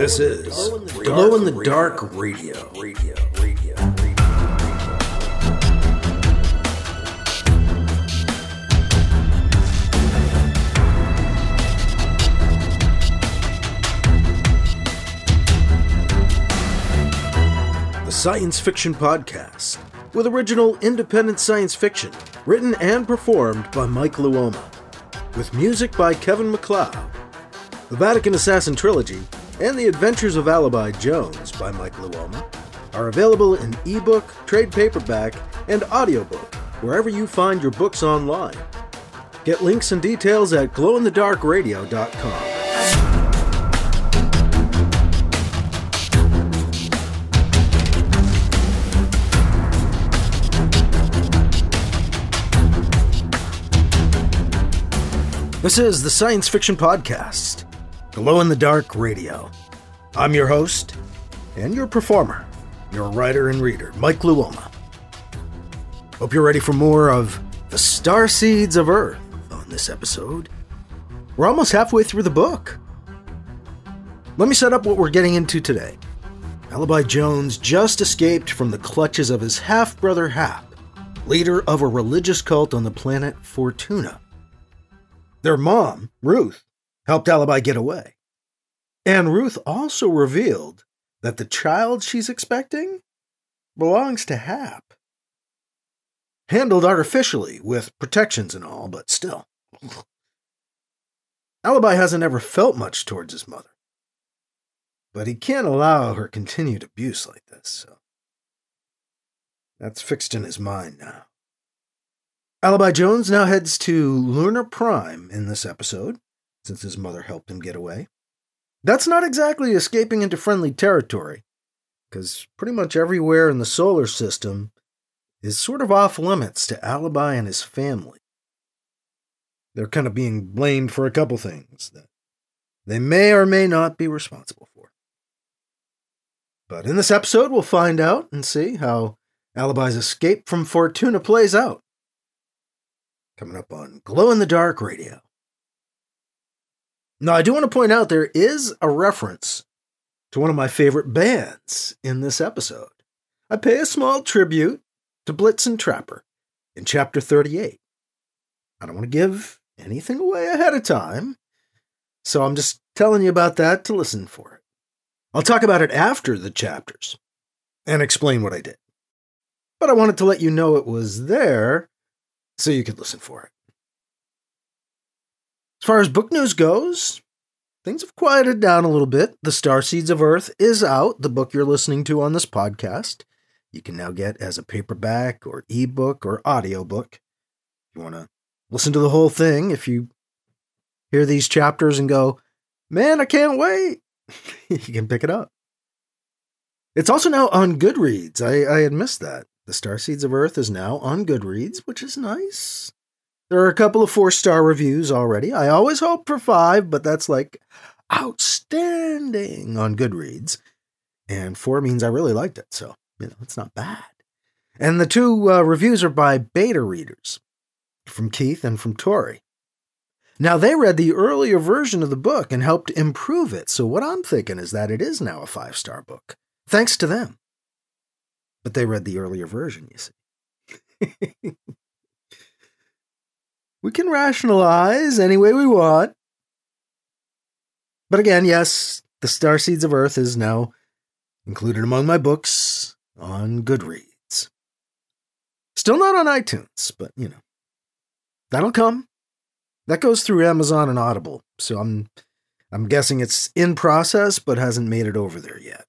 This is Glow in the Dark Radio. The science fiction podcast with original independent science fiction written and performed by Mike Luoma, with music by Kevin MacLeod. The Vatican Assassin Trilogy and The Adventures of Alibi Jones by Mike Luoma are available in ebook, trade paperback, and audiobook wherever you find your books online. Get links and details at glowinthedarkradio.com. This is the Science Fiction Podcast, Glow in the Dark Radio. I'm your host and your performer, your writer and reader, Mike Luoma. Hope you're ready for more of the Starseeds of Earth on this episode. We're almost halfway through the book. Let me set up what we're getting into today. Alibi Jones just escaped from the clutches of his half-brother Hap, leader of a religious cult on the planet Fortuna. Their mom, Ruth, helped Alibi get away. And Ruth also revealed that the child she's expecting belongs to Hap. Handled artificially with protections and all, but still. Alibi hasn't ever felt much towards his mother. But he can't allow her continued abuse like this, so that's fixed in his mind now. Alibi Jones now heads to Lunar Prime in this episode, since his mother helped him get away. That's not exactly escaping into friendly territory, because pretty much everywhere in the solar system is sort of off limits to Alibi and his family. They're kind of being blamed for a couple things that they may or may not be responsible for. But in this episode, we'll find out and see how Alibi's escape from Fortuna plays out. Coming up on Glow in the Dark Radio. Now, I do want to point out there is a reference to one of my favorite bands in this episode. I pay a small tribute to Blitzen Trapper in Chapter 38. I don't want to give anything away ahead of time, so I'm just telling you about that to listen for it. I'll talk about it after the chapters and explain what I did. But I wanted to let you know it was there so you could listen for it. As far as book news goes, things have quieted down a little bit. The Starseeds of Earth is out, the book you're listening to on this podcast. You can now get as a paperback or ebook or audiobook. If you want to listen to the whole thing, if you hear these chapters and go, man, I can't wait, you can pick it up. It's also now on Goodreads. I had missed that. The Starseeds of Earth is now on Goodreads, which is nice. There are a couple of 4-star reviews already. I always hope for 5, but that's like outstanding on Goodreads. And 4 means I really liked it, so, it's not bad. And the 2 reviews are by beta readers, from Keith and from Tori. Now, they read the earlier version of the book and helped improve it, so what I'm thinking is that it is now a 5-star book, thanks to them. But they read the earlier version, you see. We can rationalize any way we want. But again, yes, The Starseeds of Earth is now included among my books on Goodreads. Still not on iTunes, but, that'll come. That goes through Amazon and Audible, so I'm guessing it's in process, but hasn't made it over there yet.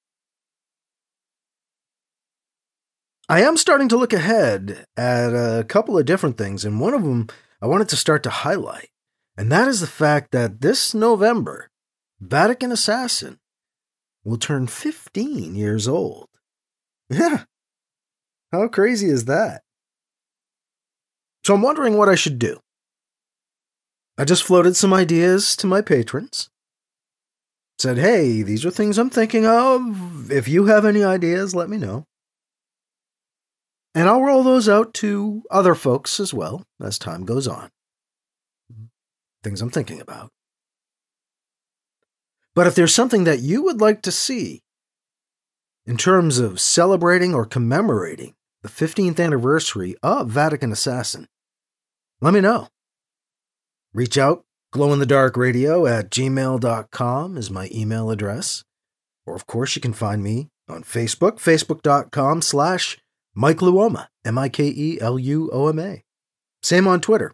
I am starting to look ahead at a couple of different things, and one of them I wanted to start to highlight, and that is the fact that this November, Vatican Assassin will turn 15 years old. Yeah, how crazy is that? So I'm wondering what I should do. I just floated some ideas to my patrons. Said, hey, these are things I'm thinking of. If you have any ideas, let me know. And I'll roll those out to other folks as well as time goes on. Things I'm thinking about. But if there's something that you would like to see in terms of celebrating or commemorating the 15th anniversary of Vatican Assassin, let me know. Reach out, glowinthedarkradio@gmail.com is my email address. Or, of course, you can find me on Facebook, facebook.com/Mike Luoma, MikeLuoma. Same on Twitter,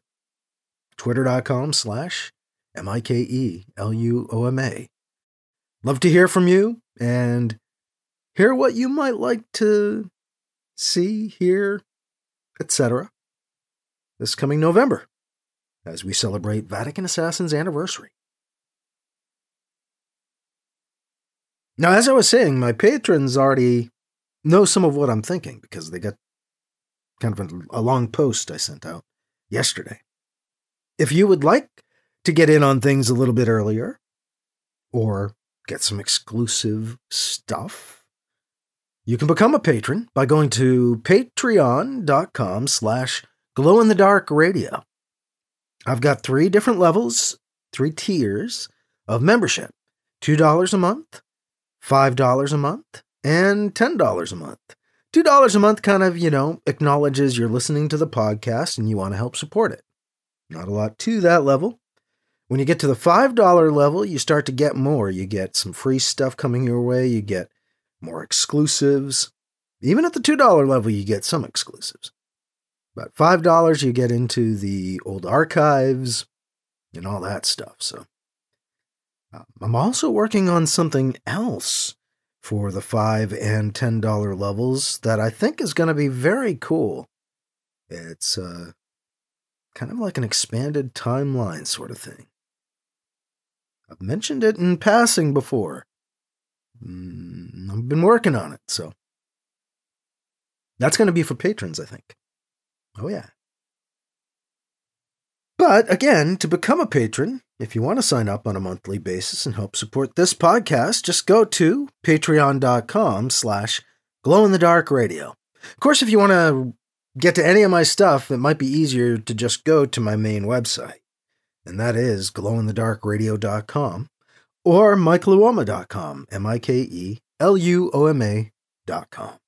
twitter.com/MikeLuoma. Love to hear from you and hear what you might like to see, hear, etc. this coming November as we celebrate Vatican Assassin's anniversary. Now, as I was saying, my patrons already know some of what I'm thinking because they got kind of a long post I sent out yesterday. If you would like to get in on things a little bit earlier or get some exclusive stuff, you can become a patron by going to patreon.com/glowinthedarkradio. I've got 3 different levels, 3 tiers of membership. $2 a month, $5 a month, and $10 a month. $2 a month kind of, acknowledges you're listening to the podcast and you want to help support it. Not a lot to that level. When you get to the $5 level, you start to get more. You get some free stuff coming your way. You get more exclusives. Even at the $2 level, you get some exclusives. But $5, you get into the old archives and all that stuff. So I'm also working on something else for the $5 and $10 levels that I think is going to be very cool. It's kind of like an expanded timeline sort of thing. I've mentioned it in passing before. I've been working on it, so that's going to be for patrons, I think. Oh, yeah. But again, to become a patron, if you want to sign up on a monthly basis and help support this podcast, just go to patreon.com/glowinthedarkradio. Of course, if you want to get to any of my stuff, it might be easier to just go to my main website, and that is glowinthedarkradio.com or mikeluoma.com, MikeLuoma.com.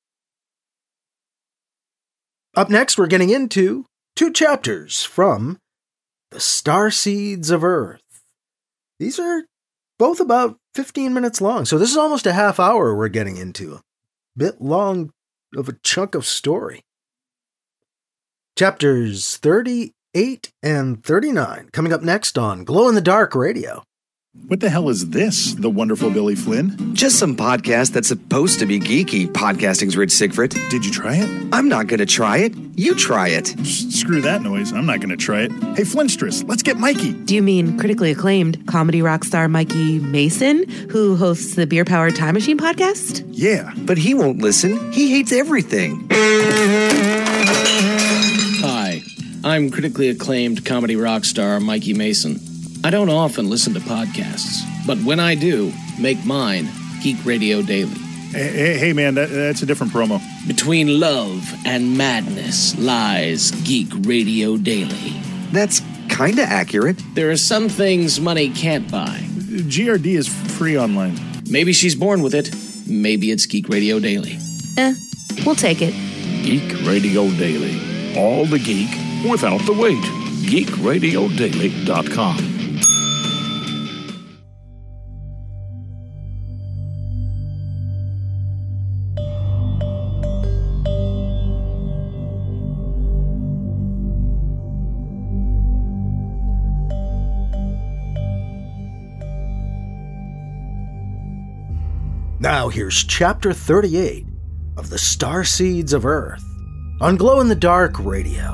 Up next, we're getting into 2 chapters from The Starseeds of Earth. These are both about 15 minutes long, so this is almost a half hour we're getting into. A bit long of a chunk of story. Chapters 38 and 39 coming up next on Glow in the Dark Radio. What the hell is this, the wonderful Billy Flynn? Just some podcast that's supposed to be geeky. Podcasting's Rich Siegfried. Did you try it? I'm not going to try it. You try it. Screw that noise. I'm not going to try it. Hey, Flintstress, let's get Mikey. Do you mean critically acclaimed comedy rock star Mikey Mason, who hosts the Beer Powered Time Machine podcast? Yeah. But he won't listen. He hates everything. Hi, I'm critically acclaimed comedy rock star Mikey Mason. I don't often listen to podcasts, but when I do, make mine Geek Radio Daily. Hey man, that's a different promo. Between love and madness lies Geek Radio Daily. That's kinda accurate. There are some things money can't buy. GRD is free online. Maybe she's born with it. Maybe it's Geek Radio Daily. We'll take it. Geek Radio Daily. All the geek without the wait. GeekRadioDaily.com. Now here's Chapter 38 of The Starseeds of Earth on Glow in the Dark Radio.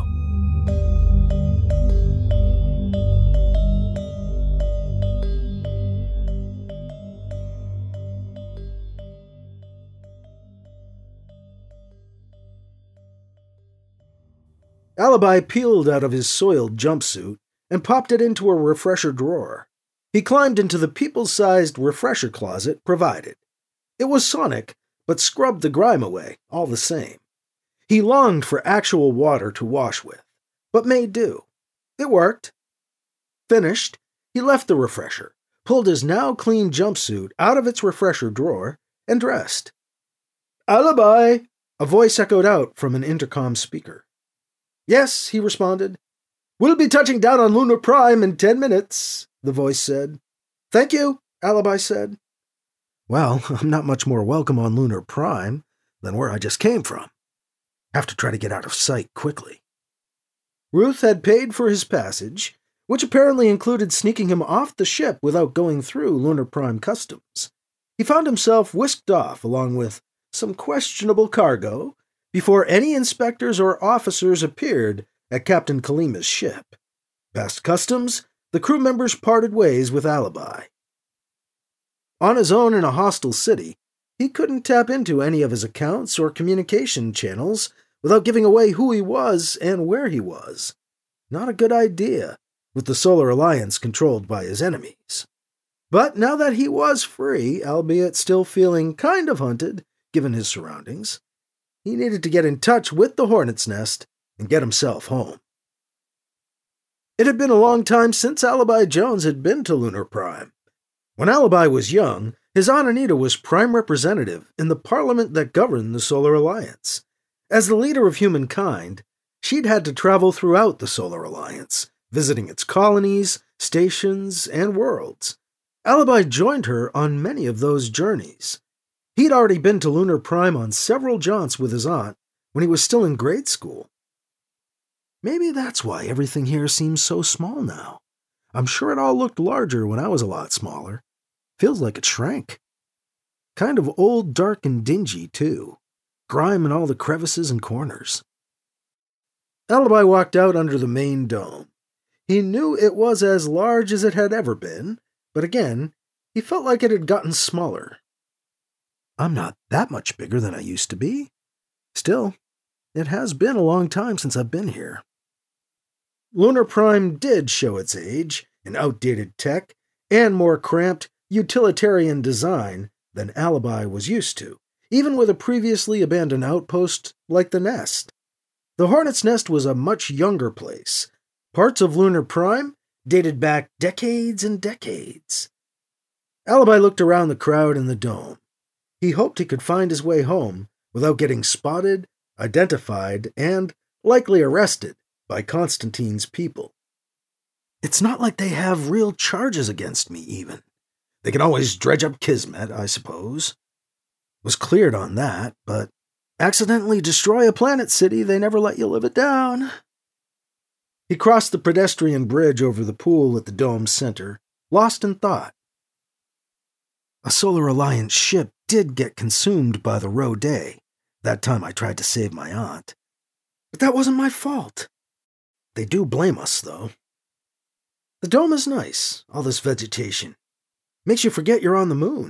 Alibi peeled out of his soiled jumpsuit and popped it into a refresher drawer. He climbed into the people-sized refresher closet provided. It was sonic, but scrubbed the grime away, all the same. He longed for actual water to wash with, but made do. It worked. Finished, he left the refresher, pulled his now-clean jumpsuit out of its refresher drawer and dressed. "Alibi!" a voice echoed out from an intercom speaker. "Yes," he responded. "We'll be touching down on Lunar Prime in 10 minutes, the voice said. "Thank you," Alibi said. "Well, I'm not much more welcome on Lunar Prime than where I just came from. Have to try to get out of sight quickly." Ruth had paid for his passage, which apparently included sneaking him off the ship without going through Lunar Prime customs. He found himself whisked off along with some questionable cargo before any inspectors or officers appeared at Captain Kalima's ship. Past customs, the crew members parted ways with Alibi. On his own in a hostile city, he couldn't tap into any of his accounts or communication channels without giving away who he was and where he was. Not a good idea, with the Solar Alliance controlled by his enemies. But now that he was free, albeit still feeling kind of hunted, given his surroundings, he needed to get in touch with the Hornet's Nest and get himself home. It had been a long time since Alibi Jones had been to Lunar Prime. When Alibi was young, his Aunt Anita was prime representative in the parliament that governed the Solar Alliance. As the leader of humankind, she'd had to travel throughout the Solar Alliance, visiting its colonies, stations, and worlds. Alibi joined her on many of those journeys. He'd already been to Lunar Prime on several jaunts with his aunt when he was still in grade school. Maybe that's why everything here seems so small now. I'm sure it all looked larger when I was a lot smaller. Feels like it shrank. Kind of old, dark, and dingy, too. Grime in all the crevices and corners. Alibi walked out under the main dome. He knew it was as large as it had ever been, but again, he felt like it had gotten smaller. I'm not that much bigger than I used to be. Still, it has been a long time since I've been here. Lunar Prime did show its age in outdated tech and more cramped, utilitarian design than Alibi was used to, even with a previously abandoned outpost like the Nest. The Hornet's Nest was a much younger place. Parts of Lunar Prime dated back decades and decades. Alibi looked around the crowd in the dome. He hoped he could find his way home without getting spotted, identified, and likely arrested by Constantine's people. It's not like they have real charges against me, even. They can always dredge up Kismet, I suppose. Was cleared on that, but accidentally destroy a planet city, they never let you live it down. He crossed the pedestrian bridge over the pool at the dome's center, lost in thought. A Solar Alliance ship did get consumed by the Rodé, that time I tried to save my aunt. But that wasn't my fault. They do blame us, though. The dome is nice, all this vegetation. Makes you forget you're on the moon.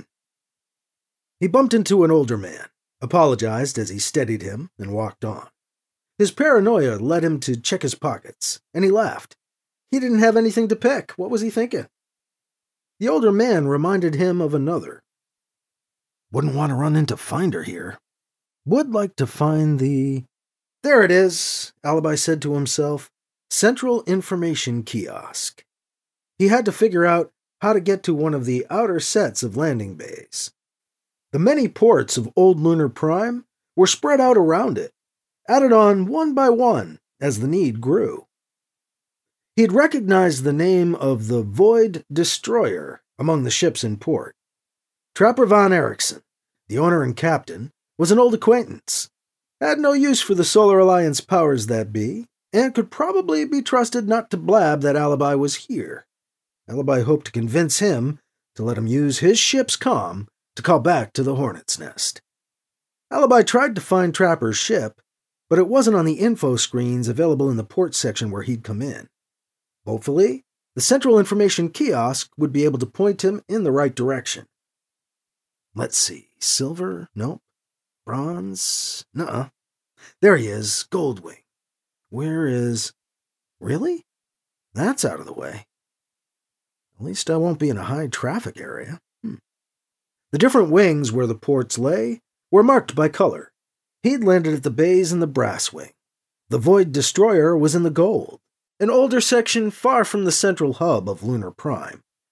He bumped into an older man, apologized as he steadied him, and walked on. His paranoia led him to check his pockets, and he laughed. He didn't have anything to pick. What was he thinking? The older man reminded him of another. Wouldn't want to run into Finder here. Would like to find the... There it is, Alibi said to himself. Central Information Kiosk. He had to figure out how to get to one of the outer sets of landing bays. The many ports of old Lunar Prime were spread out around it, added on one by one as the need grew. He had recognized the name of the Void Destroyer among the ships in port. Trapper von Erickson, the owner and captain, was an old acquaintance, had no use for the Solar Alliance powers that be, and could probably be trusted not to blab that Alibi was here. Alibi hoped to convince him to let him use his ship's comm to call back to the Hornet's Nest. Alibi tried to find Trapper's ship, but it wasn't on the info screens available in the port section where he'd come in. Hopefully, the Central Information Kiosk would be able to point him in the right direction. Let's see, silver? Nope. Bronze? Nuh-uh. There he is, Goldwing. Where is... Really? That's out of the way. At least I won't be in a high-traffic area. The different wings where the ports lay were marked by color. He'd landed at the bays in the brass wing. The Void Destroyer was in the gold, an older section far from the central hub of Lunar Prime.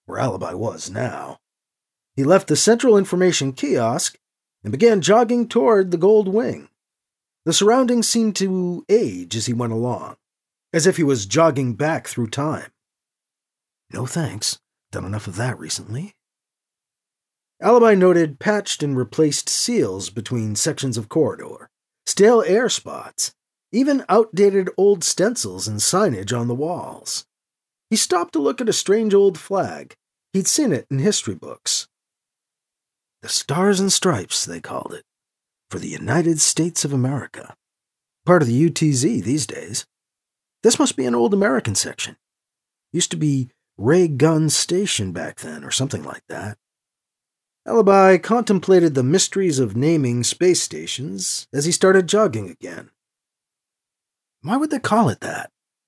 where Alibi was now. He left the Central Information Kiosk and began jogging toward the Gold Wing. The surroundings seemed to age as he went along, as if he was jogging back through time. No thanks. Done enough of that recently. Alibi noted patched and replaced seals between sections of corridor, stale air spots, even outdated old stencils and signage on the walls. He stopped to look at a strange old flag. He'd seen it in history books. The Stars and Stripes, they called it, for the United States of America. Part of the UTZ these days. This must be an old American section. Used to be Ray Gun Station back then, or something like that. Alibi contemplated the mysteries of naming space stations as he started jogging again. Why would they call it that?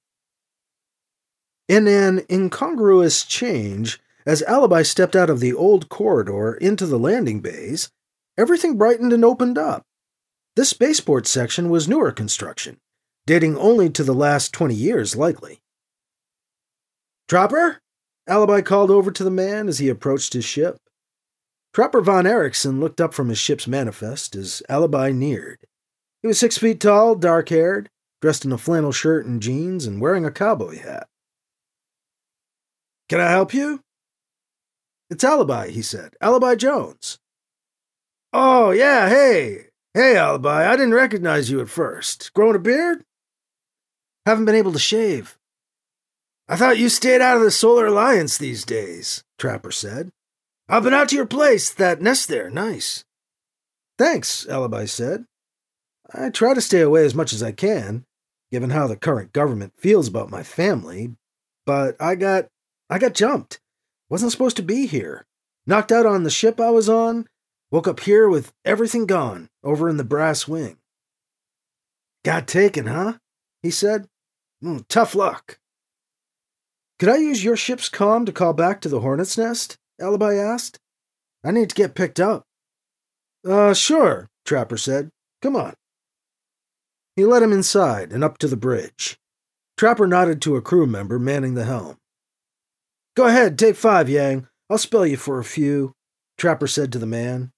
In an incongruous change, as Alibi stepped out of the old corridor into the landing bays, everything brightened and opened up. This spaceport section was newer construction, dating only to the last 20 years likely. Trapper? Alibi called over to the man as he approached his ship. Trapper Von Erickson looked up from his ship's manifest as Alibi neared. He was 6 feet tall, dark-haired, dressed in a flannel shirt and jeans, and wearing a cowboy hat. Can I help you? It's Alibi, he said. Alibi Jones. Oh, yeah, hey. Hey, Alibi, I didn't recognize you at first. Growing a beard? Haven't been able to shave. I thought you stayed out of the Solar Alliance these days, Trapper said. I've been out to your place, that nest there, nice. Thanks, Alibi said. I try to stay away as much as I can, given how the current government feels about my family, but I got jumped. Wasn't supposed to be here. Knocked out on the ship I was on, woke up here with everything gone, over in the brass wing. Got taken, huh? He said. Tough luck. Could I use your ship's comm to call back to the Hornet's Nest? Alibi asked. I need to get picked up. Sure, Trapper said. Come on. He led him inside and up to the bridge. Trapper nodded to a crew member manning the helm. Go ahead, take 5, Yang. I'll spell you for a few, Trapper said to the man.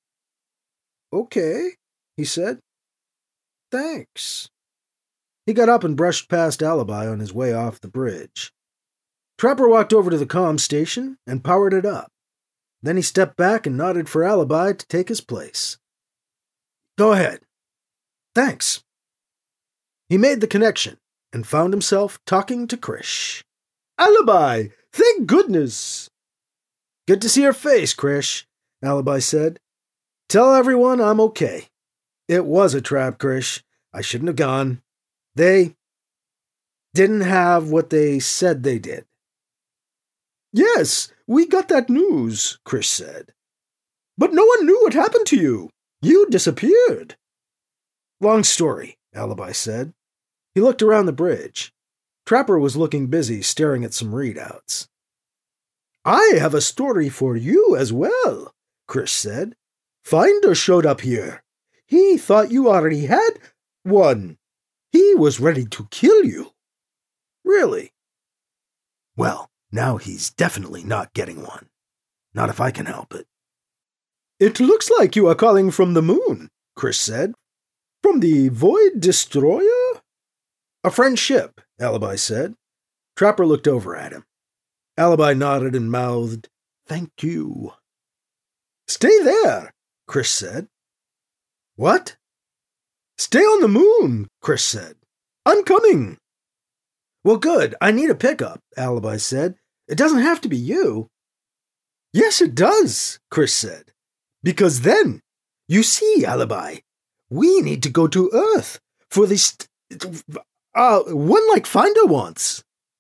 Okay, he said. Thanks. He got up and brushed past Alibi on his way off the bridge. Trapper walked over to the comm station and powered it up. Then he stepped back and nodded for Alibi to take his place. Go ahead. Thanks. He made the connection and found himself talking to Krish. Alibi! Thank goodness! Good to see your face, Krish, Alibi said. Tell everyone I'm okay. It was a trap, Krish. I shouldn't have gone. They didn't have what they said they did. Yes, we got that news, Krish said. But no one knew what happened to you. You disappeared. Long story, Alibi said. He looked around the bridge. Trapper was looking busy, staring at some readouts. I have a story for you as well, Krish said. Finder showed up here. He thought you already had one. He was ready to kill you. Really? Well, now he's definitely not getting one. Not if I can help it. It looks like you are calling from the moon, Krish said. From the Void Destroyer? A French ship, Alibi said. Trapper looked over at him. Alibi nodded and mouthed, Thank you. Stay there, Krish said. What? Stay on the moon, Krish said. I'm coming. Well, good. I need a pickup, Alibi said. It doesn't have to be you. Yes, it does, Krish said. Because then, you see, Alibi, we need to go to Earth for this, one like Finder wants.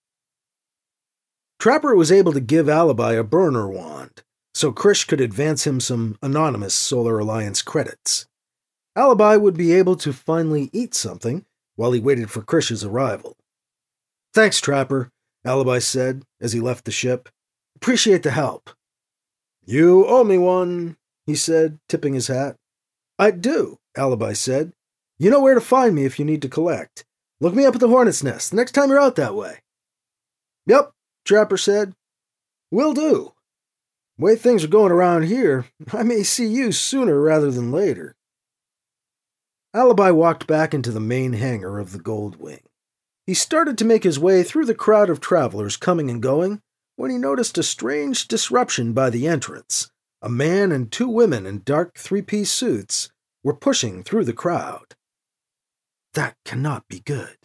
Trapper was able to give Alibi a burner wand, so Krish could advance him some anonymous Solar Alliance credits. Alibi would be able to finally eat something while he waited for Krish's arrival. Thanks, Trapper, Alibi said as he left the ship. Appreciate the help. You owe me one, he said, tipping his hat. I do, Alibi said. You know where to find me if you need to collect. Look me up at the Hornet's Nest the next time you're out that way. Yep, Trapper said. Will do. The way things are going around here, I may see you sooner rather than later. Alibi walked back into the main hangar of the Goldwing. He started to make his way through the crowd of travelers coming and going when he noticed a strange disruption by the entrance. A man and two women in dark three-piece suits were pushing through the crowd. That cannot be good.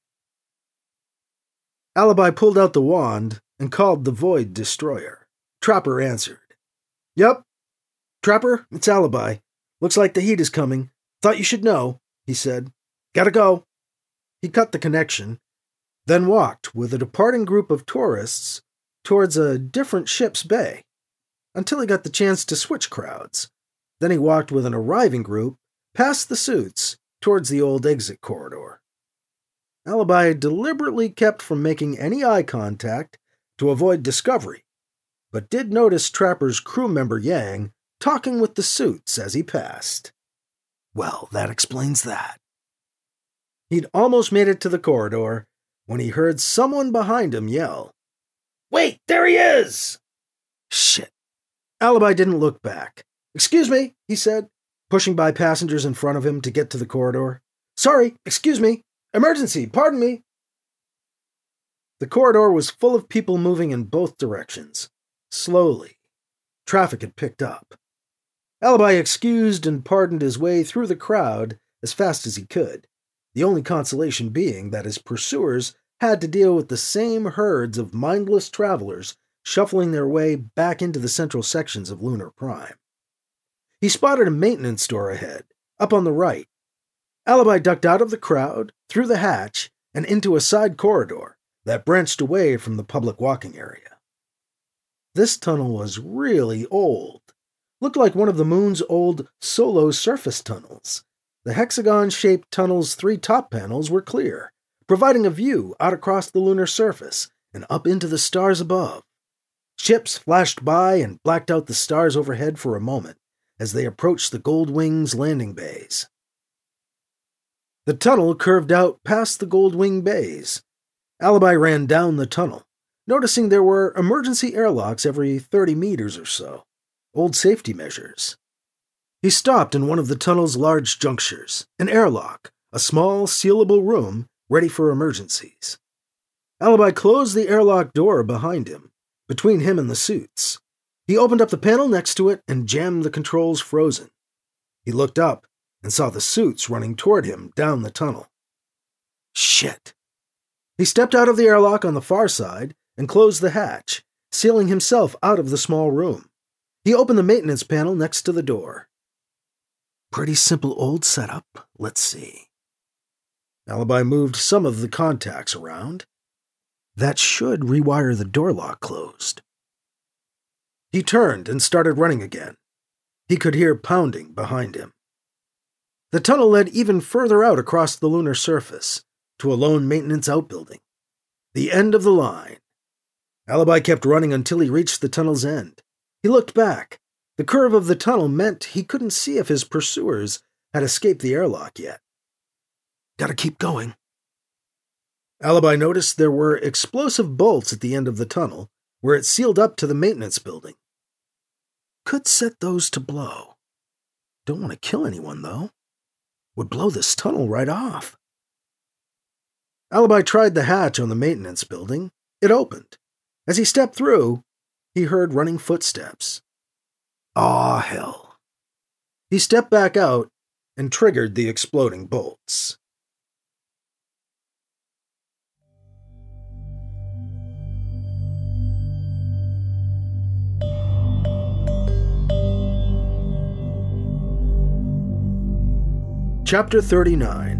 Alibi pulled out the wand and called the Void Destroyer. Trapper answered. Yup. Trapper, it's Alibi. Looks like the heat is coming. Thought you should know, he said. Gotta go. He cut the connection, then walked with a departing group of tourists towards a different ship's bay, until he got the chance to switch crowds. Then he walked with an arriving group past the suits towards the old exit corridor. Alibi deliberately kept from making any eye contact to avoid discovery, but did notice Trapper's crew member Yang talking with the suits as he passed. Well, that explains that. He'd almost made it to the corridor when he heard someone behind him yell, Wait, there he is! Shit. Alibi didn't look back. Excuse me, he said, pushing by passengers in front of him to get to the corridor. Sorry, excuse me. Emergency, pardon me. The corridor was full of people moving in both directions. Slowly. Traffic had picked up. Alibi excused and pardoned his way through the crowd as fast as he could, the only consolation being that his pursuers had to deal with the same herds of mindless travelers shuffling their way back into the central sections of Lunar Prime. He spotted a maintenance store ahead, up on the right. Alibi ducked out of the crowd, through the hatch, and into a side corridor that branched away from the public walking area. This tunnel was really old. Looked like one of the moon's old solo surface tunnels. The hexagon-shaped tunnel's three top panels were clear, providing a view out across the lunar surface and up into the stars above. Ships flashed by and blacked out the stars overhead for a moment as they approached the Goldwing's landing bays. The tunnel curved out past the Goldwing bays. Alibi ran down the tunnel, noticing there were emergency airlocks every 30 meters or so, old safety measures. He stopped in one of the tunnel's large junctures, an airlock, a small, sealable room ready for emergencies. Alibi closed the airlock door behind him, between him and the suits. He opened up the panel next to it and jammed the controls frozen. He looked up and saw the suits running toward him down the tunnel. Shit. He stepped out of the airlock on the far side and closed the hatch, sealing himself out of the small room. He opened the maintenance panel next to the door. Pretty simple old setup. Let's see. Alibi moved some of the contacts around. That should rewire the door lock closed. He turned and started running again. He could hear pounding behind him. The tunnel led even further out across the lunar surface, to a lone maintenance outbuilding. The end of the line. Alibi kept running until he reached the tunnel's end. He looked back. The curve of the tunnel meant he couldn't see if his pursuers had escaped the airlock yet. Gotta keep going. Alibi noticed there were explosive bolts at the end of the tunnel, where it sealed up to the maintenance building. Could set those to blow. Don't want to kill anyone, though. Would blow this tunnel right off. Alibi tried the hatch on the maintenance building. It opened. As he stepped through, he heard running footsteps. Aw, hell. He stepped back out and triggered the exploding bolts. Chapter 39.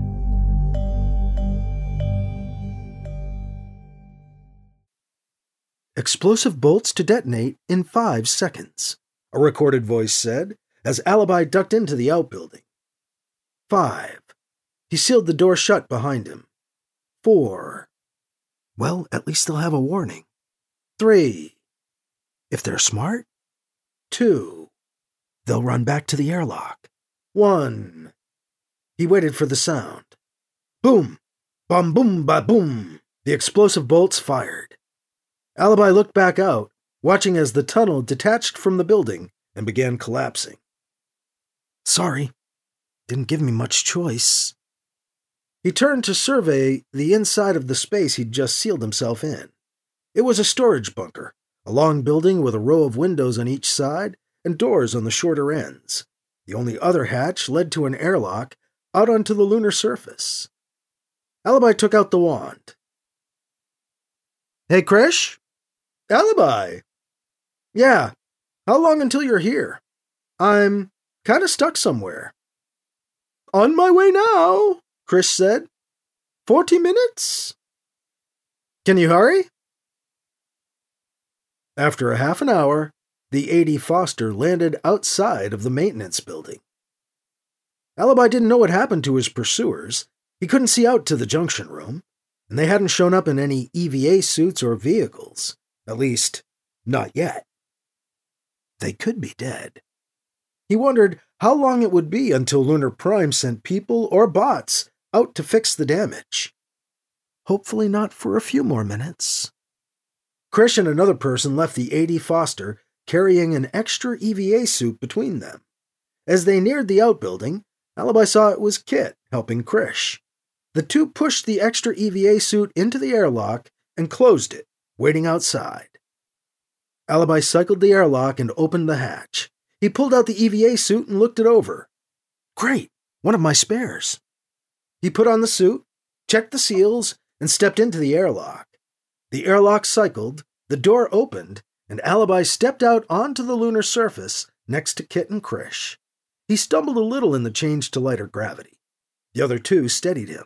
Explosive bolts to detonate in 5 seconds, a recorded voice said, as Alibi ducked into the outbuilding. 5. He sealed the door shut behind him. 4. Well, at least they'll have a warning. 3. If they're smart. 2. They'll run back to the airlock. 1. He waited for the sound. Boom! Bum boom ba boom! The explosive bolts fired. Alibi looked back out watching as the tunnel detached from the building and began collapsing. Sorry, didn't give me much choice. He turned to survey the inside of the space he'd just sealed himself in. It was a storage bunker, a long building with a row of windows on each side and doors on the shorter ends. The only other hatch led to an airlock out onto the lunar surface. Alibi took out the wand. Hey, Krish? Alibi? Yeah, how long until you're here? I'm kind of stuck somewhere. On my way now, Krish said. 40 minutes? Can you hurry? After a half an hour, the A.D. Foster landed outside of the maintenance building. Alibi didn't know what happened to his pursuers. He couldn't see out to the junction room, and they hadn't shown up in any EVA suits or vehicles. At least, not yet. They could be dead. He wondered how long it would be until Lunar Prime sent people or bots out to fix the damage. Hopefully not for a few more minutes. Krish and another person left the A.D. Foster carrying an extra EVA suit between them. As they neared the outbuilding, Alibi saw it was Kit helping Krish. The two pushed the extra EVA suit into the airlock and closed it, waiting outside. Alibi cycled the airlock and opened the hatch. He pulled out the EVA suit and looked it over. Great, one of my spares. He put on the suit, checked the seals, and stepped into the airlock. The airlock cycled, the door opened, and Alibi stepped out onto the lunar surface next to Kit and Krish. He stumbled a little in the change to lighter gravity. The other two steadied him.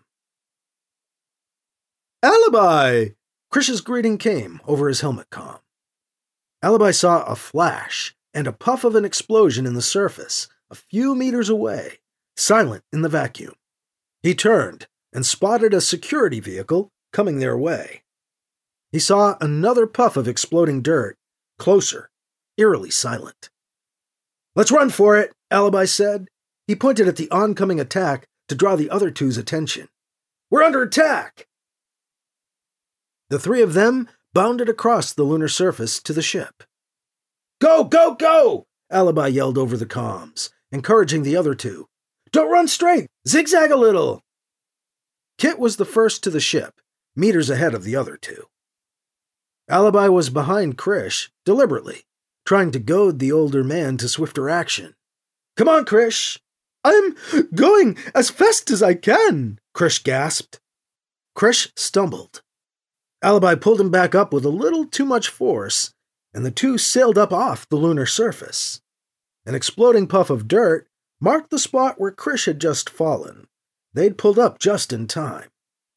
Alibi! Krish's greeting came over his helmet comm. Alibi saw a flash and a puff of an explosion in the surface, a few meters away, silent in the vacuum. He turned and spotted a security vehicle coming their way. He saw another puff of exploding dirt, closer, eerily silent. Let's run for it, Alibi said. He pointed at the oncoming attack to draw the other two's attention. We're under attack! The three of them bounded across the lunar surface to the ship. Go, go, go! Alibi yelled over the comms, encouraging the other two. Don't run straight! Zigzag a little! Kit was the first to the ship, meters ahead of the other two. Alibi was behind Krish, deliberately, trying to goad the older man to swifter action. Come on, Krish! I'm going as fast as I can, Krish gasped. Krish stumbled. Alibi pulled him back up with a little too much force, and the two sailed up off the lunar surface. An exploding puff of dirt marked the spot where Krish had just fallen. They'd pulled up just in time.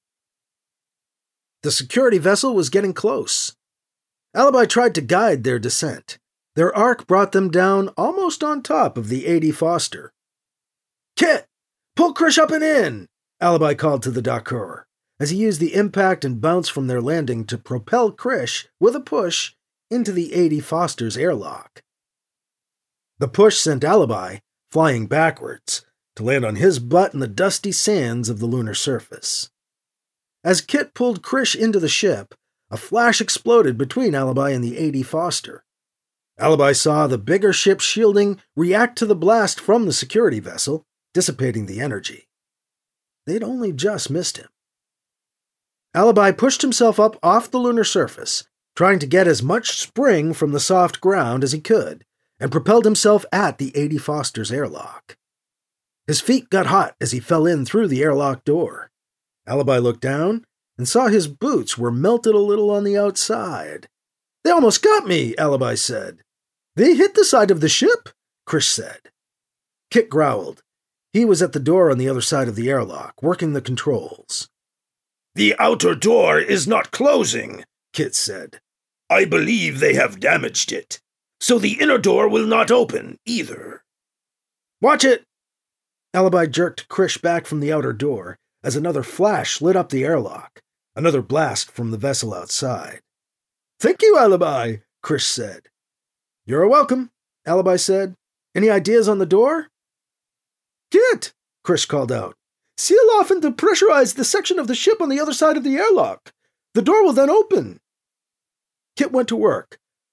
The security vessel was getting close. Alibi tried to guide their descent. Their arc brought them down almost on top of the A.D. Foster. Kit, pull Krish up and in, Alibi called to the docker, as he used the impact and bounce from their landing to propel Krish, with a push, into the A.D. Foster's airlock. The push sent Alibi flying backwards, to land on his butt in the dusty sands of the lunar surface. As Kit pulled Krish into the ship, a flash exploded between Alibi and the A.D. Foster. Alibi saw the bigger ship's shielding react to the blast from the security vessel, dissipating the energy. They'd only just missed him. Alibi pushed himself up off the lunar surface, trying to get as much spring from the soft ground as he could, and propelled himself at the A.D. Foster's airlock. His feet got hot as he fell in through the airlock door. Alibi looked down and saw his boots were melted a little on the outside. They almost got me, Alibi said. They hit the side of the ship, Krish said. Kit growled. He was at the door on the other side of the airlock, working the controls. The outer door is not closing, Kit said. I believe they have damaged it, so the inner door will not open either. Watch it! Alibi jerked Krish back from the outer door as another flash lit up the airlock, another blast from the vessel outside. Thank you, Alibi, Krish said. You're welcome, Alibi said. Any ideas on the door? Kit, Krish called out. Seal off and depressurize the section of the ship on the other side of the airlock. The door will then open. Kit went to work,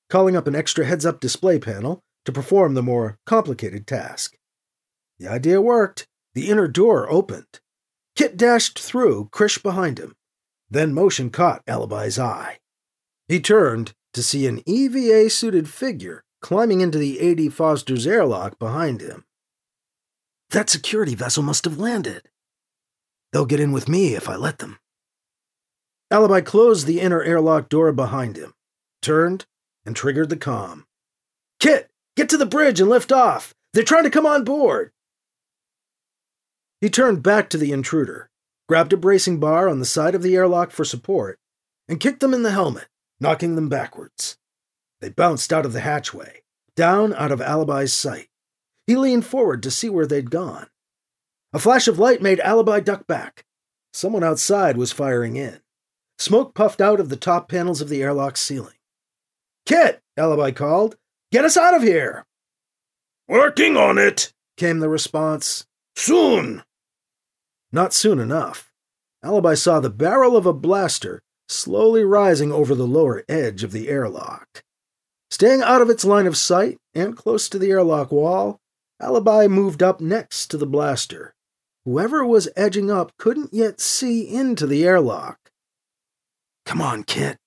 calling up an extra heads-up display panel to perform the more complicated task. The idea worked. The inner door opened. Kit dashed through, Krish behind him. Then motion caught Alibi's eye. He turned to see an EVA-suited figure climbing into the A.D. Foster's airlock behind him. That security vessel must have landed. They'll get in with me if I let them. Alibi closed the inner airlock door behind him, turned, and triggered the comm. Kit, get to the bridge and lift off! They're trying to come on board! He turned back to the intruder, grabbed a bracing bar on the side of the airlock for support, and kicked them in the helmet, knocking them backwards. They bounced out of the hatchway, down out of Alibi's sight. He leaned forward to see where they'd gone. A flash of light made Alibi duck back. Someone outside was firing in. Smoke puffed out of the top panels of the airlock ceiling. Kit, Alibi called. Get us out of here! Working on it, came the response. Soon! Not soon enough. Alibi saw the barrel of a blaster slowly rising over the lower edge of the airlock. Staying out of its line of sight and close to the airlock wall, Alibi moved up next to the blaster. Whoever was edging up couldn't yet see into the airlock. Come on, Kit.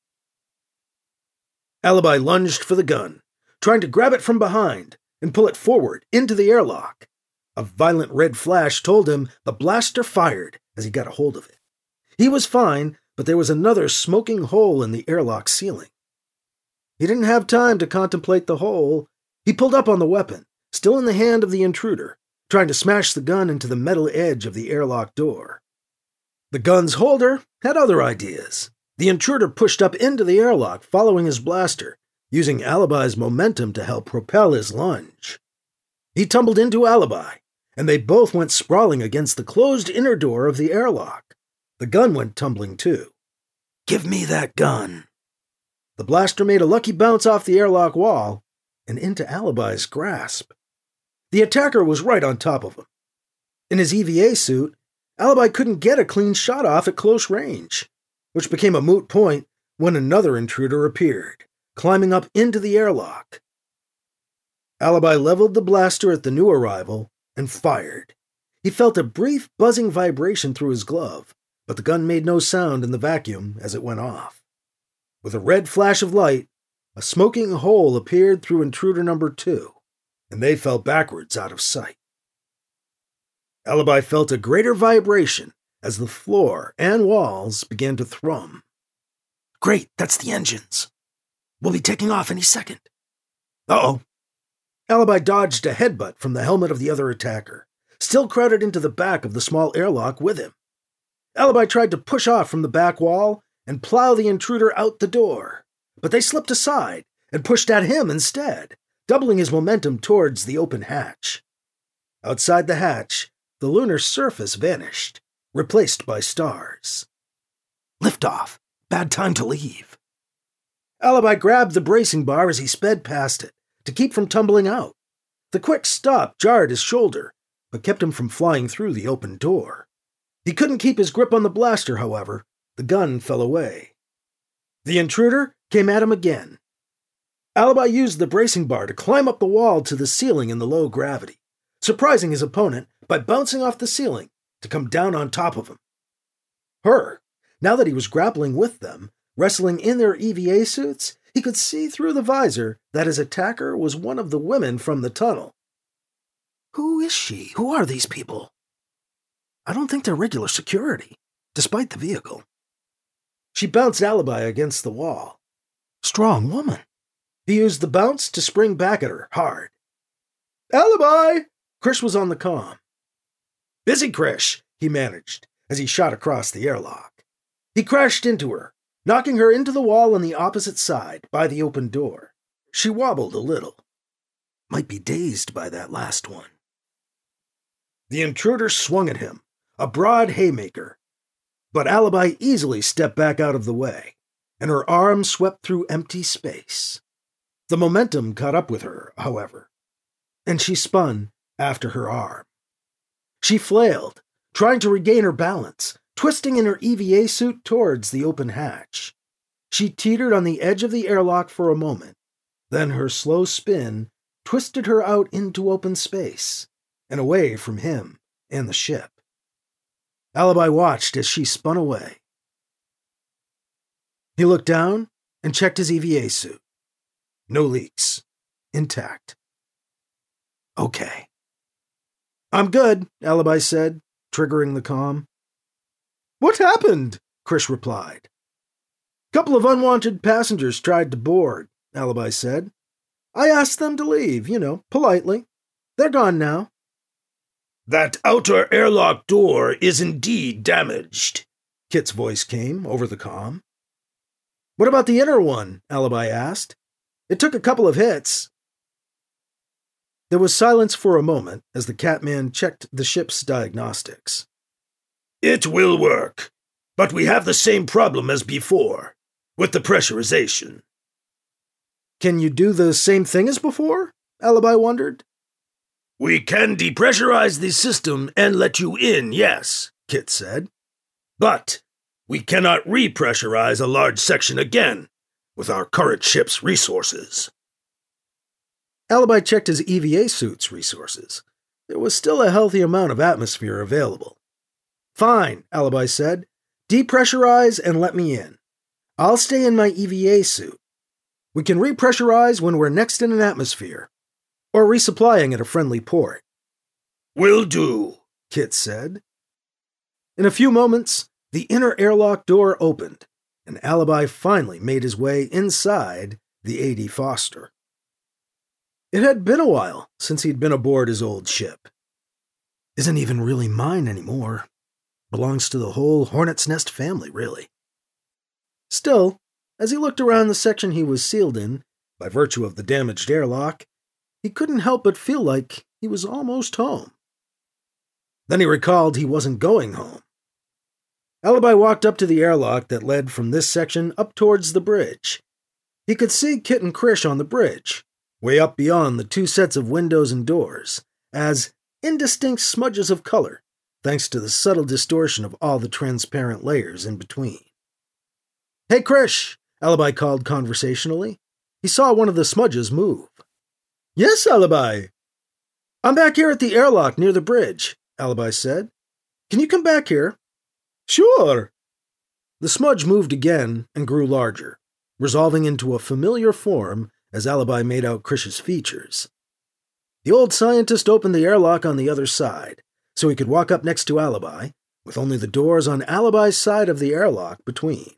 Alibi lunged for the gun, trying to grab it from behind and pull it forward into the airlock. A violent red flash told him the blaster fired as he got a hold of it. He was fine, but there was another smoking hole in the airlock ceiling. He didn't have time to contemplate the hole. He pulled up on the weapon, still in the hand of the intruder, trying to smash the gun into the metal edge of the airlock door. The gun's holder had other ideas. The intruder pushed up into the airlock, following his blaster, using Alibi's momentum to help propel his lunge. He tumbled into Alibi, and they both went sprawling against the closed inner door of the airlock. The gun went tumbling too. Give me that gun. The blaster made a lucky bounce off the airlock wall and into Alibi's grasp. The attacker was right on top of him. In his EVA suit, Alibi couldn't get a clean shot off at close range, which became a moot point when another intruder appeared, climbing up into the airlock. Alibi leveled the blaster at the new arrival and fired. He felt a brief buzzing vibration through his glove, but the gun made no sound in the vacuum as it went off. With a red flash of light, a smoking hole appeared through intruder number 2, and they fell backwards out of sight. Alibi felt a greater vibration as the floor and walls began to thrum. Great, that's the engines. We'll be taking off any second. Uh-oh. Alibi dodged a headbutt from the helmet of the other attacker, still crowded into the back of the small airlock with him. Alibi tried to push off from the back wall and plow the intruder out the door, but they slipped aside and pushed at him instead, doubling his momentum towards the open hatch. Outside the hatch, the lunar surface vanished, replaced by stars. Liftoff. Bad time to leave. Alibi grabbed the bracing bar as he sped past it, to keep from tumbling out. The quick stop jarred his shoulder, but kept him from flying through the open door. He couldn't keep his grip on the blaster, however. The gun fell away. The intruder came at him again. Alibi used the bracing bar to climb up the wall to the ceiling in the low gravity, surprising his opponent by bouncing off the ceiling to come down on top of him. Her, now that he was grappling with them, wrestling in their EVA suits, he could see through the visor that his attacker was one of the women from the tunnel. Who is she? Who are these people? I don't think they're regular security, despite the vehicle. She bounced Alibi against the wall. Strong woman. He used the bounce to spring back at her hard. Alibi! Krish was on the comm. Busy, Krish, he managed, as he shot across the airlock. He crashed into her, knocking her into the wall on the opposite side, by the open door. She wobbled a little. Might be dazed by that last one. The intruder swung at him, a broad haymaker, but Alibi easily stepped back out of the way, and her arm swept through empty space. The momentum caught up with her, however, and she spun after her arm. She flailed, trying to regain her balance, twisting in her EVA suit towards the open hatch. She teetered on the edge of the airlock for a moment, Then her slow spin twisted her out into open space and away from him and the ship. Alibi watched as she spun away. He looked down and checked his EVA suit. No leaks. Intact. Okay. I'm good, Alibi said, triggering the comm. What happened? Krish replied. Couple of unwanted passengers tried to board, Alibi said. I asked them to leave, politely. They're gone now. That outer airlock door is indeed damaged, Kit's voice came over the comm. What about the inner one? Alibi asked. It took a couple of hits. There was silence for a moment as the Catman checked the ship's diagnostics. It will work, but we have the same problem as before, with the pressurization. Can you do the same thing as before? Alibi wondered. We can depressurize the system and let you in, yes, Kit said. But we cannot repressurize a large section again with our current ship's resources. Alibi checked his EVA suit's resources. There was still a healthy amount of atmosphere available. Fine, Alibi said. Depressurize and let me in. I'll stay in my EVA suit. We can repressurize when we're next in an atmosphere, or resupplying at a friendly port. Will do, Kit said. In a few moments, the inner airlock door opened, and Alibi finally made his way inside the A.D. Foster. It had been a while since he'd been aboard his old ship. Isn't even really mine anymore. Belongs to the whole Hornet's Nest family, really. Still, as he looked around the section he was sealed in, by virtue of the damaged airlock, he couldn't help but feel like he was almost home. Then he recalled he wasn't going home. Alibi walked up to the airlock that led from this section up towards the bridge. He could see Kit and Krish on the bridge, way up beyond the two sets of windows and doors, as indistinct smudges of color, thanks to the subtle distortion of all the transparent layers in between. Hey, Krish, Alibi called conversationally. He saw one of the smudges move. Yes, Alibi. I'm back here at the airlock near the bridge, Alibi said. Can you come back here? Sure. The smudge moved again and grew larger, resolving into a familiar form as Alibi made out Krish's features. The old scientist opened the airlock on the other side, so he could walk up next to Alibi, with only the doors on Alibi's side of the airlock between.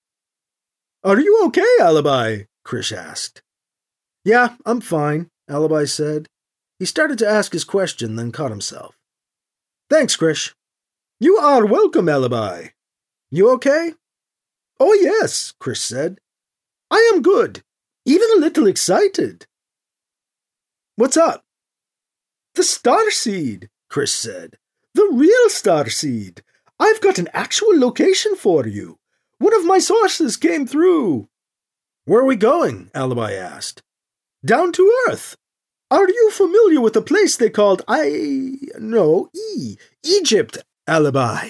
Are you okay, Alibi? Krish asked. Yeah, I'm fine, Alibi said. He started to ask his question, then caught himself. Thanks, Krish. You are welcome, Alibi. You okay? Oh, yes, Krish said. I am good, even a little excited. What's up? The starseed, Krish said. The real starseed. I've got an actual location for you. One of my sources came through. Where are we going? Alibi asked. Down to Earth. Are you familiar with a place they called Egypt, Alibi?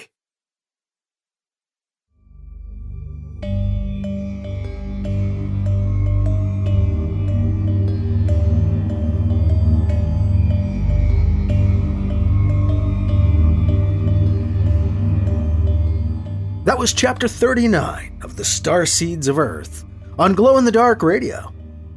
That was Chapter 39 of The Starseeds of Earth on Glow in the Dark Radio.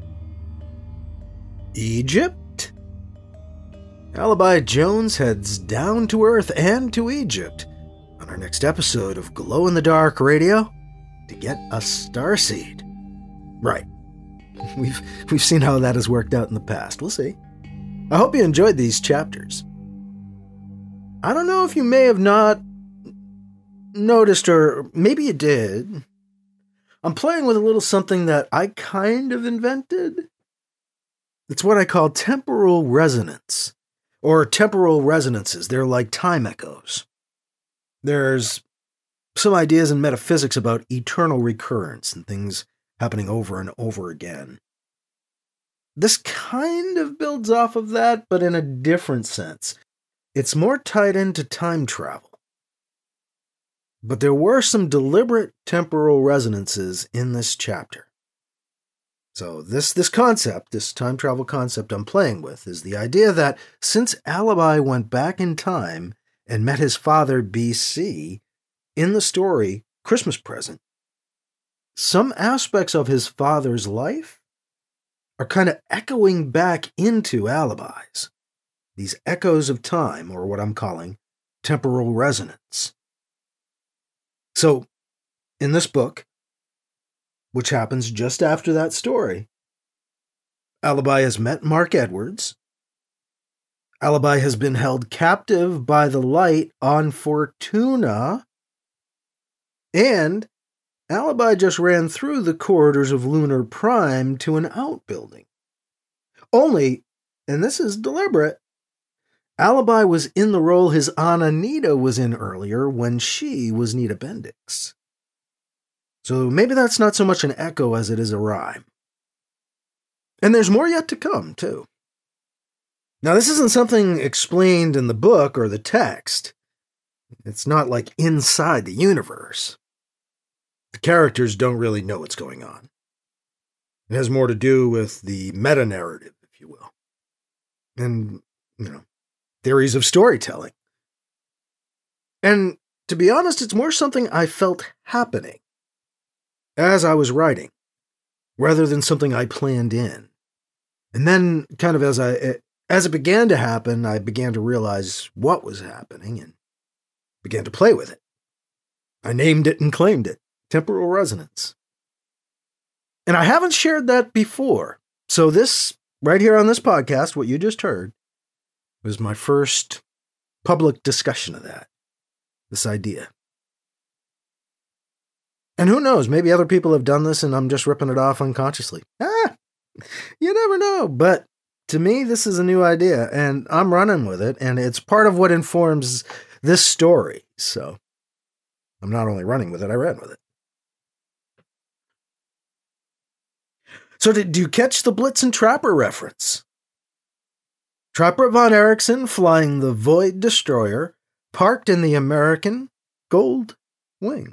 Egypt? Alibi Jones heads down to Earth and to Egypt on our next episode of Glow in the Dark Radio to get a starseed. Right. We've seen how that has worked out in the past. We'll see. I hope you enjoyed these chapters. I don't know if you may have not noticed, or maybe you did. I'm playing with a little something that I kind of invented. It's what I call temporal resonance, or temporal resonances. They're like time echoes. There's some ideas in metaphysics about eternal recurrence and things happening over and over again. This kind of builds off of that, but in a different sense. It's more tied into time travel. But there were some deliberate temporal resonances in this chapter. So this concept, this time travel concept I'm playing with, is the idea that since Alibi went back in time and met his father, BC, in the story Christmas Present, some aspects of his father's life are kind of echoing back into Alibi's. These echoes of time, or what I'm calling temporal resonance. So, in this book, which happens just after that story, Alibi has met Mark Edwards. Alibi has been held captive by the light on Fortuna. And Alibi just ran through the corridors of Lunar Prime to an outbuilding. Only, and this is deliberate, Alibi was in the role his Aunt Anita was in earlier when she was Nita Bendix. So maybe that's not so much an echo as it is a rhyme. And there's more yet to come, too. Now, this isn't something explained in the book or the text. It's not like inside the universe. The characters don't really know what's going on. It has more to do with the meta-narrative, if you will. And, theories of storytelling. And to be honest, it's more something I felt happening as I was writing, rather than something I planned in. And then, kind of as it began to happen, I began to realize what was happening and began to play with it. I named it and claimed it, temporal resonance. And I haven't shared that before. So this, right here on this podcast, what you just heard, was my first public discussion of that, this idea. And who knows, maybe other people have done this and I'm just ripping it off unconsciously. You never know. But to me, this is a new idea and I'm running with it. And it's part of what informs this story. So I'm not only running with it, I ran with it. So did you catch the Blitzen Trapper reference? Trapper Von Erickson flying the Void Destroyer parked in the American Gold Wing.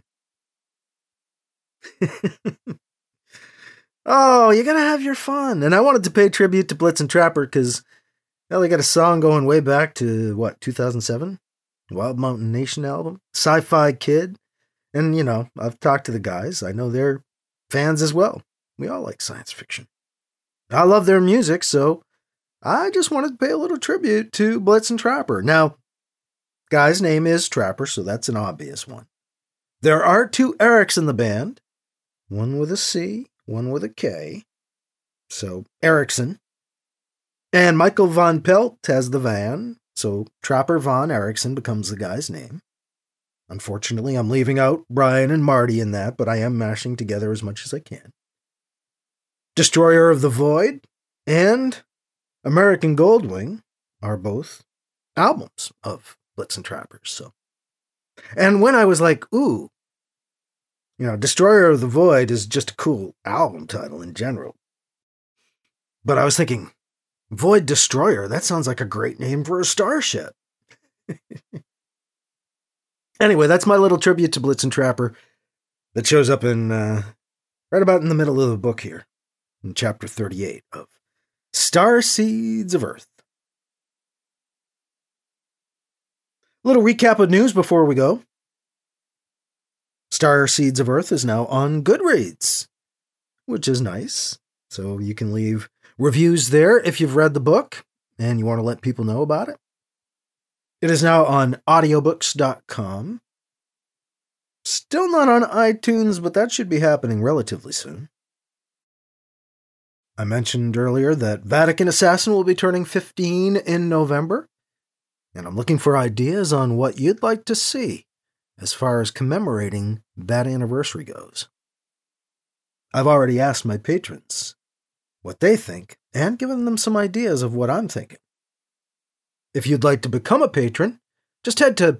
Oh, you gotta have your fun. And I wanted to pay tribute to Blitzen Trapper because, they got a song going way back to, 2007? Wild Mountain Nation album? Sci-Fi Kid. And, I've talked to the guys. I know they're fans as well. We all like science fiction. I love their music, so I just wanted to pay a little tribute to Blitzen Trapper. Now, guy's name is Trapper, so that's an obvious one. There are two Erics in the band. One with a C, one with a K. So, Erickson. And Michael Von Pelt has the van, so Trapper Von Erickson becomes the guy's name. Unfortunately, I'm leaving out Brian and Marty in that, but I am mashing together as much as I can. Destroyer of the Void and American Goldwing are both albums of Blitzen Trappers. So, and when I was like, ooh, Destroyer of the Void is just a cool album title in general. But I was thinking, Void Destroyer, that sounds like a great name for a starship. Anyway, that's my little tribute to Blitzen Trapper that shows up in right about in the middle of the book here, in chapter 38 of Star Seeds of Earth. A little recap of news before we go. Star Seeds of Earth is now on Goodreads, which is nice. So you can leave reviews there if you've read the book and you want to let people know about it. It is now on audiobooks.com. Still not on iTunes, but that should be happening relatively soon. I mentioned earlier that Vatican Assassin will be turning 15 in November, and I'm looking for ideas on what you'd like to see as far as commemorating that anniversary goes. I've already asked my patrons what they think and given them some ideas of what I'm thinking. If you'd like to become a patron, just head to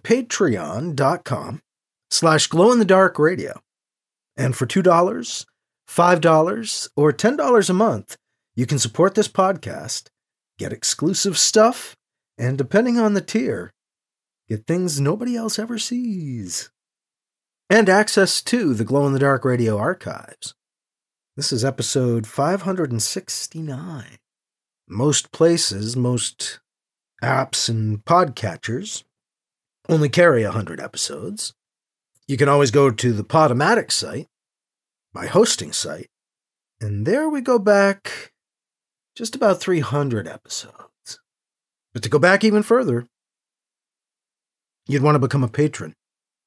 patreon.com/glowinthedarkradio. And for $2, $5, or $10 a month, you can support this podcast, get exclusive stuff, and depending on the tier, get things nobody else ever sees. And access to the Glow in the Dark Radio archives. This is episode 569. Most places, most apps and podcatchers only carry 100 episodes. You can always go to the Podomatic site, my hosting site, and there we go back just about 300 episodes. But to go back even further, you'd want to become a patron.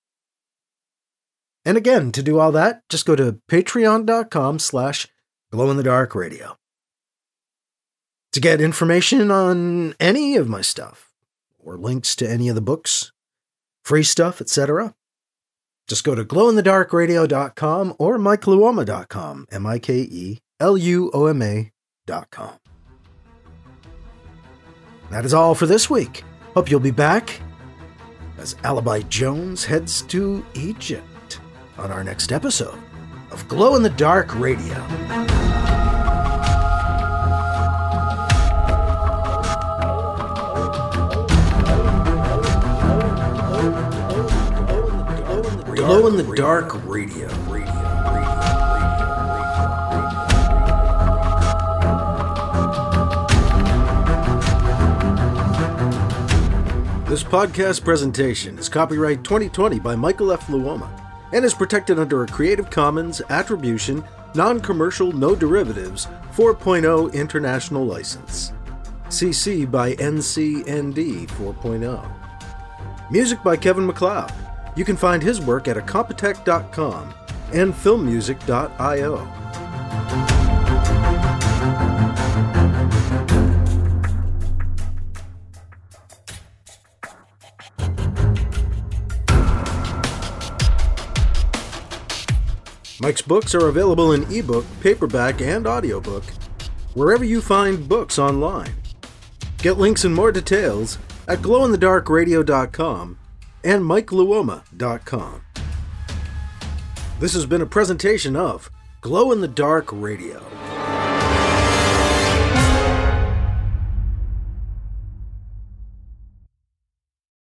And again, to do all that, just go to patreon.com/glowinthedarkradio. To get information on any of my stuff, or links to any of the books, free stuff, etc., just go to glowinthedarkradio.com or mikeluoma.com, MikeLuoma.com. That is all for this week. Hope you'll be back as Alibi Jones heads to Egypt on our next episode of Glow in the Dark Radio. Glow in the Dark Radio. This podcast presentation is copyright 2020 by Michael F. Luoma and is protected under a Creative Commons Attribution, Non-Commercial, No Derivatives 4.0 International License. CC by NCND 4.0. Music by Kevin MacLeod. You can find his work at Incompetech.com and filmmusic.io. Mike's books are available in ebook, paperback, and audiobook, wherever you find books online. Get links and more details at glowinthedarkradio.com and mikeluoma.com. This has been a presentation of Glow in the Dark Radio.